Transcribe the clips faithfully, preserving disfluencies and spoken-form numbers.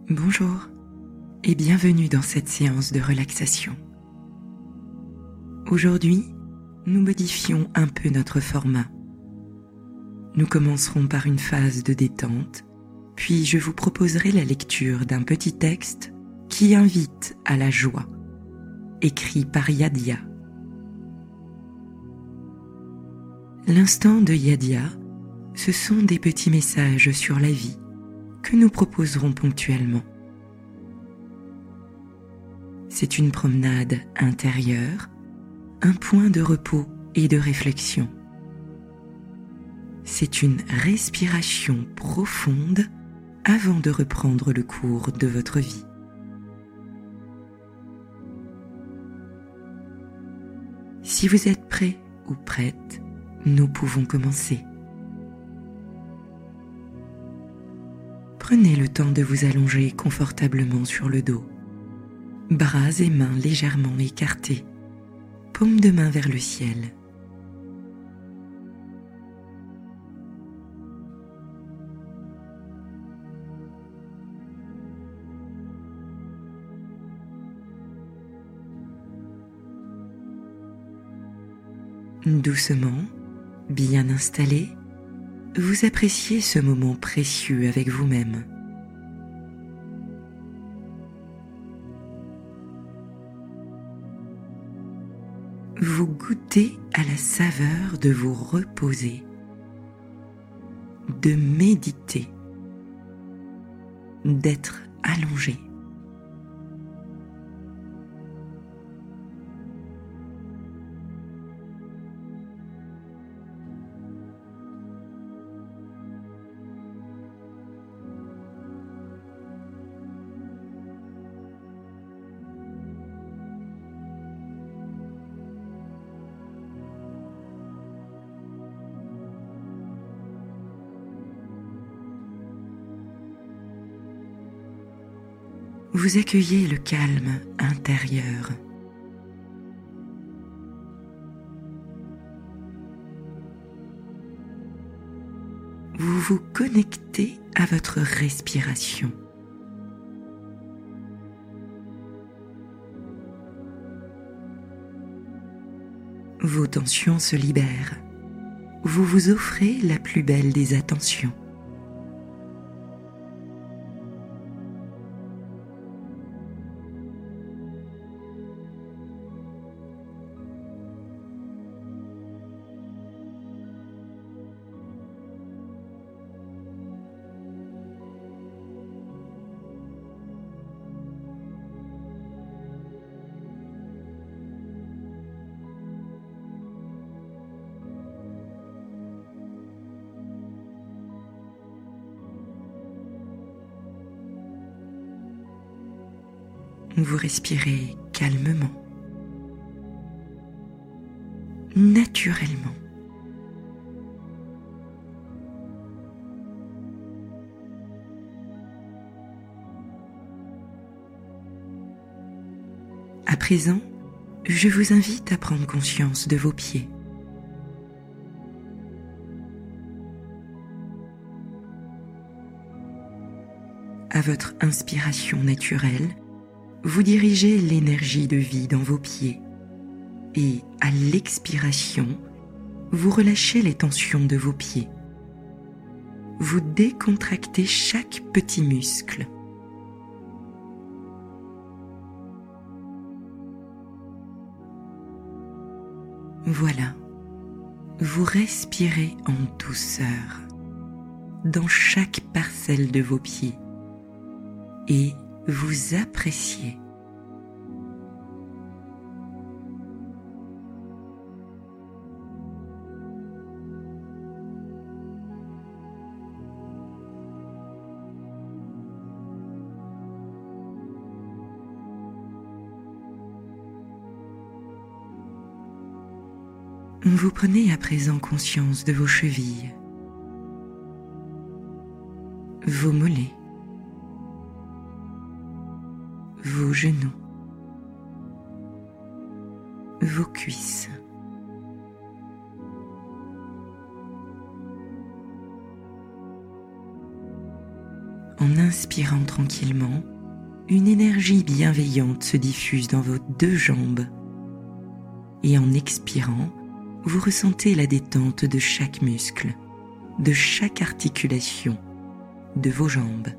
Bonjour et bienvenue dans cette séance de relaxation. Aujourd'hui, nous modifions un peu notre format. Nous commencerons par une phase de détente, puis je vous proposerai la lecture d'un petit texte qui invite à la joie, écrit par Yadia. L'instant de Yadia, ce sont des petits messages sur la vie que nous proposerons ponctuellement. C'est une promenade intérieure, un point de repos et de réflexion. C'est une respiration profonde avant de reprendre le cours de votre vie. Si vous êtes prêt ou prête, nous pouvons commencer. Prenez le temps de vous allonger confortablement sur le dos, bras et mains légèrement écartés, paume de main vers le ciel. Doucement, bien installé, vous appréciez ce moment précieux avec vous-même. Vous goûtez à la saveur de vous reposer, de méditer, d'être allongé. Vous accueillez le calme intérieur. Vous vous connectez à votre respiration. Vos tensions se libèrent. Vous vous offrez la plus belle des attentions. Vous respirez calmement, naturellement. À présent, je vous invite à prendre conscience de vos pieds. À votre inspiration naturelle, vous dirigez l'énergie de vie dans vos pieds et à l'expiration, vous relâchez les tensions de vos pieds. Vous décontractez chaque petit muscle. Voilà, vous respirez en douceur dans chaque parcelle de vos pieds et vous appréciez. Vous prenez à présent conscience de vos chevilles, vos mollets, vos genoux, vos cuisses. En inspirant tranquillement, une énergie bienveillante se diffuse dans vos deux jambes. Et en expirant, vous ressentez la détente de chaque muscle, de chaque articulation, de vos jambes.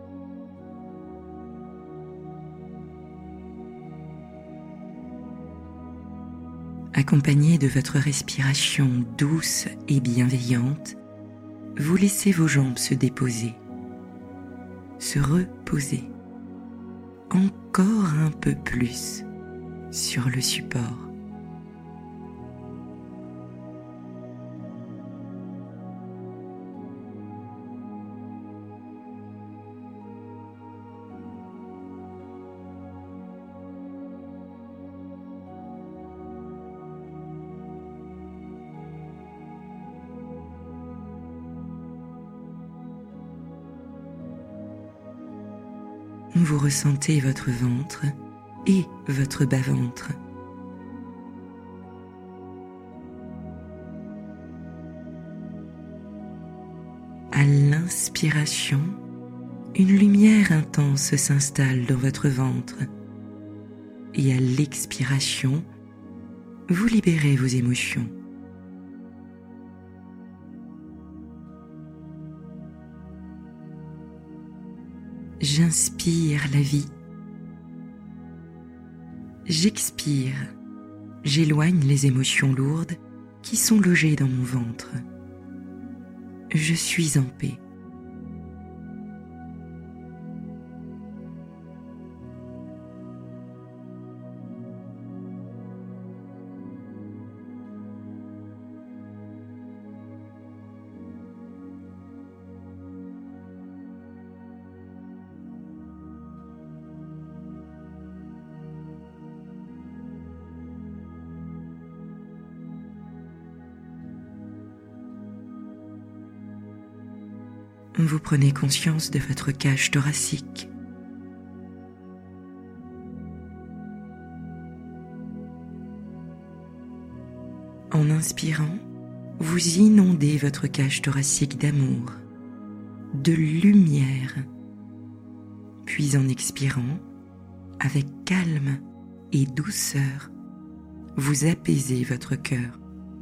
Accompagné de votre respiration douce et bienveillante, vous laissez vos jambes se déposer, se reposer, encore un peu plus sur le support. Vous ressentez votre ventre et votre bas-ventre. À l'inspiration, une lumière intense s'installe dans votre ventre et à l'expiration, vous libérez vos émotions. J'inspire la vie. J'expire. J'éloigne les émotions lourdes qui sont logées dans mon ventre. Je suis en paix. Vous prenez conscience de votre cage thoracique. En inspirant, vous inondez votre cage thoracique d'amour, de lumière. Puis en expirant, avec calme et douceur, vous apaisez votre cœur.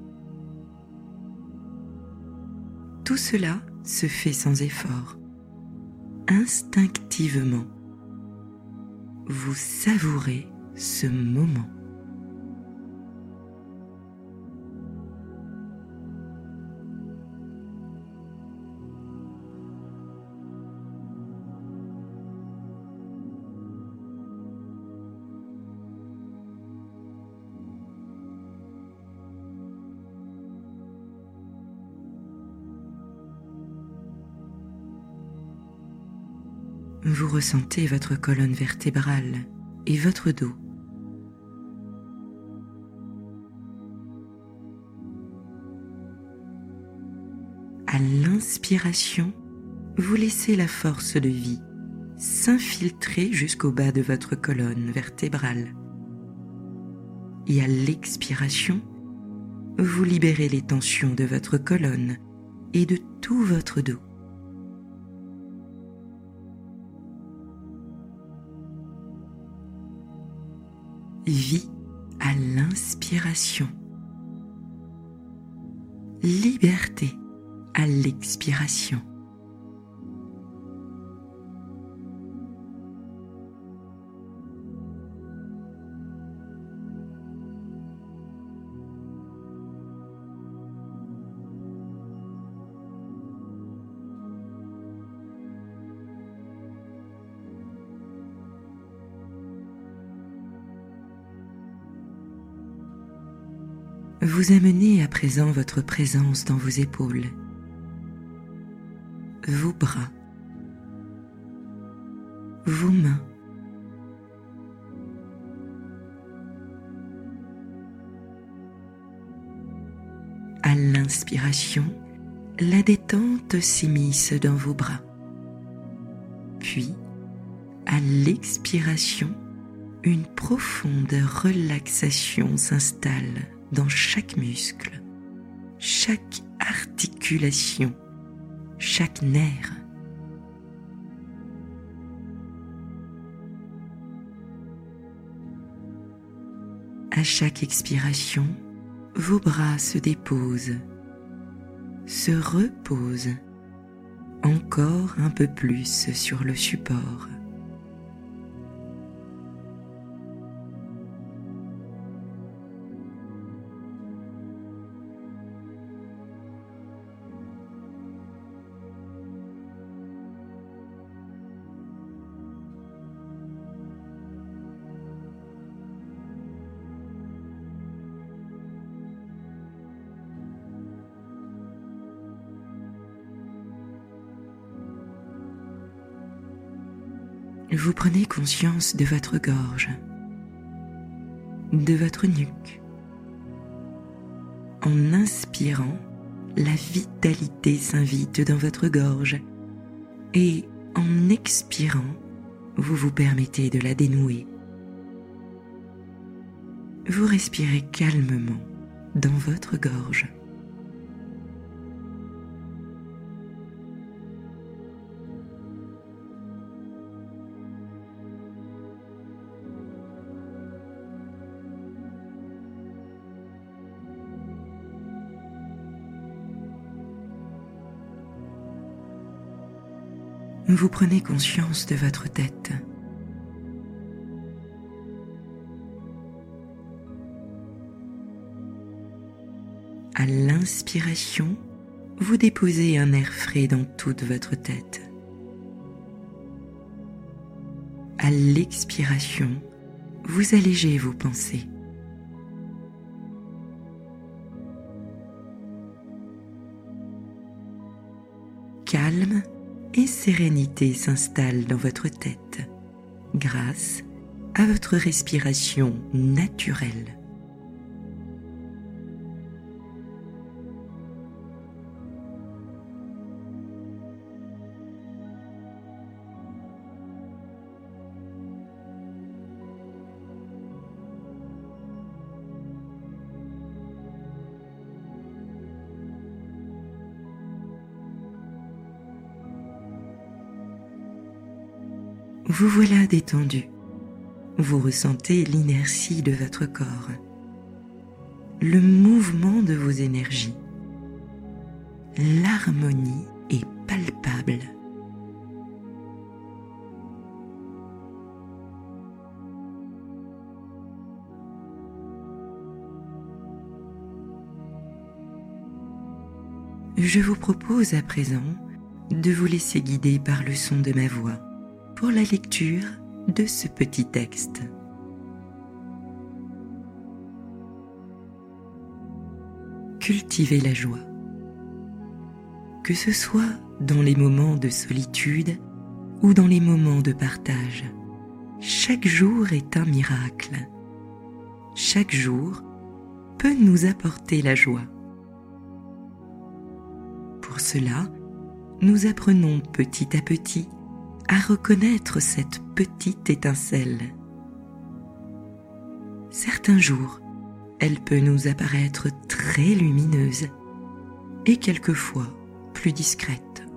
Tout cela se fait sans effort, instinctivement. Vous savourez ce moment. Vous ressentez votre colonne vertébrale et votre dos. À l'inspiration, vous laissez la force de vie s'infiltrer jusqu'au bas de votre colonne vertébrale. Et à l'expiration, vous libérez les tensions de votre colonne et de tout votre dos. Vie à l'inspiration. Liberté à l'expiration. Vous amenez à présent votre présence dans vos épaules, vos bras, vos mains, à l'inspiration, la détente s'immisce dans vos bras. Puis, à l'expiration, une profonde relaxation s'installe dans chaque muscle, chaque articulation, chaque nerf. À chaque expiration, vos bras se déposent, se reposent encore un peu plus sur le support. Vous prenez conscience de votre gorge, de votre nuque. En inspirant, la vitalité s'invite dans votre gorge et en expirant, vous vous permettez de la dénouer. Vous respirez calmement dans votre gorge. Vous prenez conscience de votre tête. À l'inspiration, vous déposez un air frais dans toute votre tête. À l'expiration, vous allégez vos pensées. Calme et sérénité s'installe dans votre tête grâce à votre respiration naturelle. Vous voilà détendu. Vous ressentez l'inertie de votre corps, le mouvement de vos énergies. L'harmonie est palpable. Je vous propose à présent de vous laisser guider par le son de ma voix pour la lecture de ce petit texte. Cultivez la joie. Que ce soit dans les moments de solitude ou dans les moments de partage, chaque jour est un miracle. Chaque jour peut nous apporter la joie. Pour cela, nous apprenons petit à petit à reconnaître cette petite étincelle. Certains jours, elle peut nous apparaître très lumineuse et quelquefois plus discrète.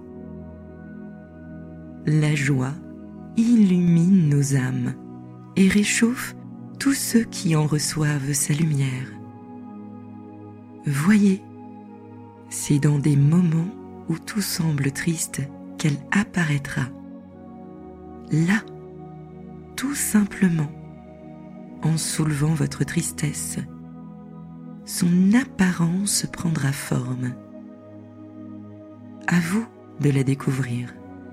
La joie illumine nos âmes et réchauffe tous ceux qui en reçoivent sa lumière. Voyez, c'est dans des moments où tout semble triste qu'elle apparaîtra. Là, tout simplement, en soulevant votre tristesse, son apparence prendra forme. À vous de la découvrir.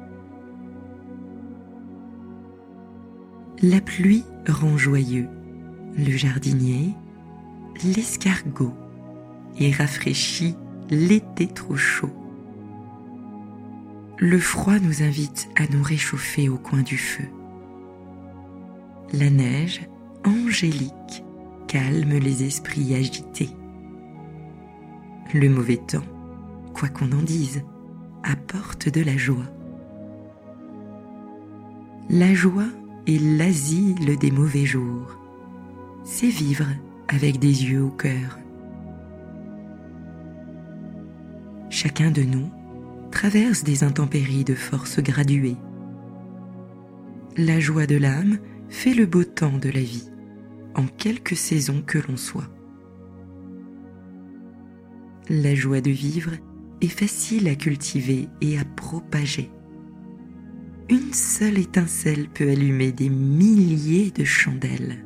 La pluie rend joyeux le jardinier, l'escargot et rafraîchit l'été trop chaud. Le froid nous invite à nous réchauffer au coin du feu. La neige, angélique, calme les esprits agités. Le mauvais temps, quoi qu'on en dise, apporte de la joie. La joie est l'asile des mauvais jours. C'est vivre avec des yeux au cœur. Chacun de nous traverse des intempéries de force graduée. La joie de l'âme fait le beau temps de la vie en quelque saison que l'on soit. La joie de vivre est facile à cultiver et à propager. Une seule étincelle peut allumer des milliers de chandelles.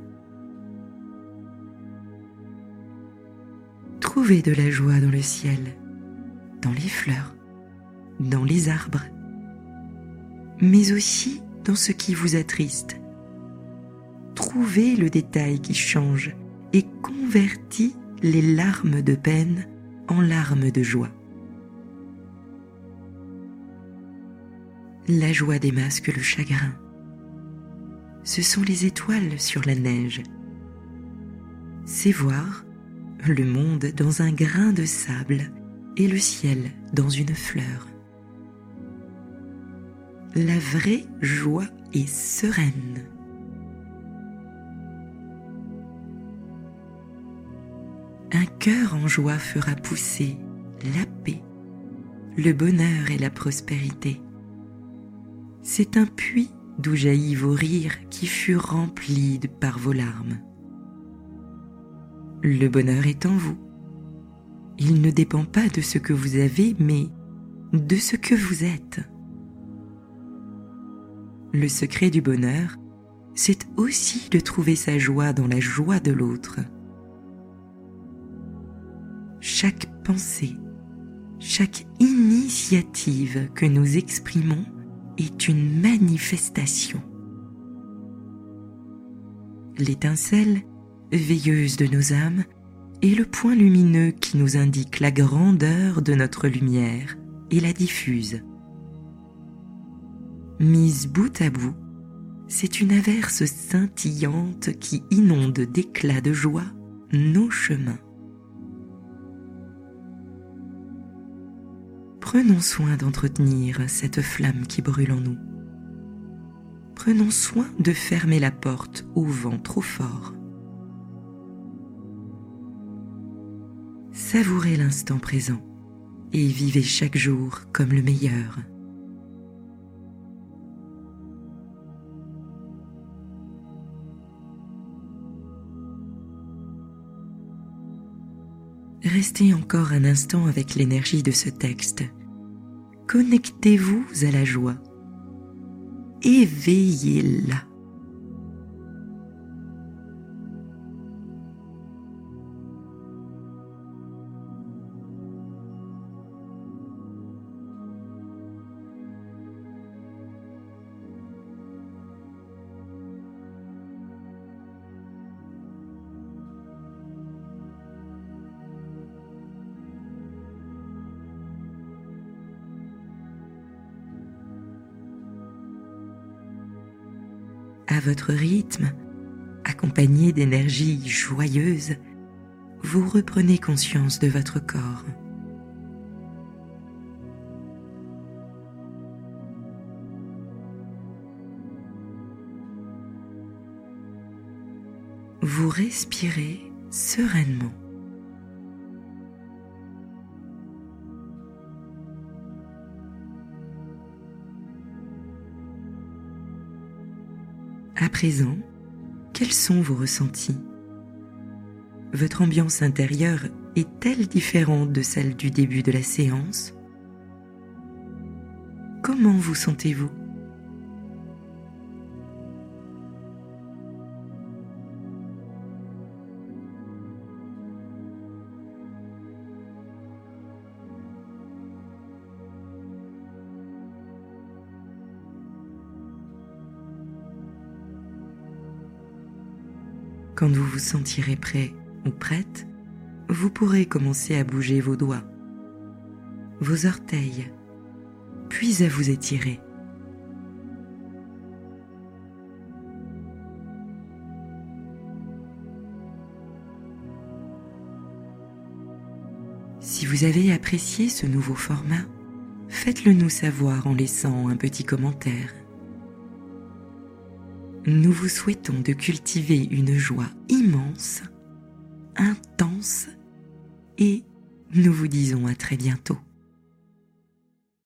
Trouvez de la joie dans le ciel, dans les fleurs, dans les arbres, mais aussi dans ce qui vous attriste. Trouvez le détail qui change et convertit les larmes de peine en larmes de joie. La joie démasque le chagrin. Ce sont les étoiles sur la neige. C'est voir le monde dans un grain de sable et le ciel dans une fleur. La vraie joie est sereine. Un cœur en joie fera pousser la paix, le bonheur et la prospérité. C'est un puits d'où jaillit vos rires qui fut rempli par vos larmes. Le bonheur est en vous. Il ne dépend pas de ce que vous avez, mais de ce que vous êtes. Le secret du bonheur, c'est aussi de trouver sa joie dans la joie de l'autre. Chaque pensée, chaque initiative que nous exprimons est une manifestation. L'étincelle, veilleuse de nos âmes, est le point lumineux qui nous indique la grandeur de notre lumière et la diffuse. Mise bout à bout, c'est une averse scintillante qui inonde d'éclats de joie nos chemins. Prenons soin d'entretenir cette flamme qui brûle en nous. Prenons soin de fermer la porte au vent trop fort. Savourez l'instant présent et vivez chaque jour comme le meilleur. Restez encore un instant avec l'énergie de ce texte. Connectez-vous à la joie. Éveillez-la. À votre rythme, accompagné d'énergie joyeuse, vous reprenez conscience de votre corps. Vous respirez sereinement. À présent, quels sont vos ressentis? Votre ambiance intérieure est-elle différente de celle du début de la séance? Comment vous sentez-vous? Quand vous vous sentirez prêt ou prête, vous pourrez commencer à bouger vos doigts, vos orteils, puis à vous étirer. Si vous avez apprécié ce nouveau format, faites-le nous savoir en laissant un petit commentaire. Nous vous souhaitons de cultiver une joie immense, intense, et nous vous disons à très bientôt.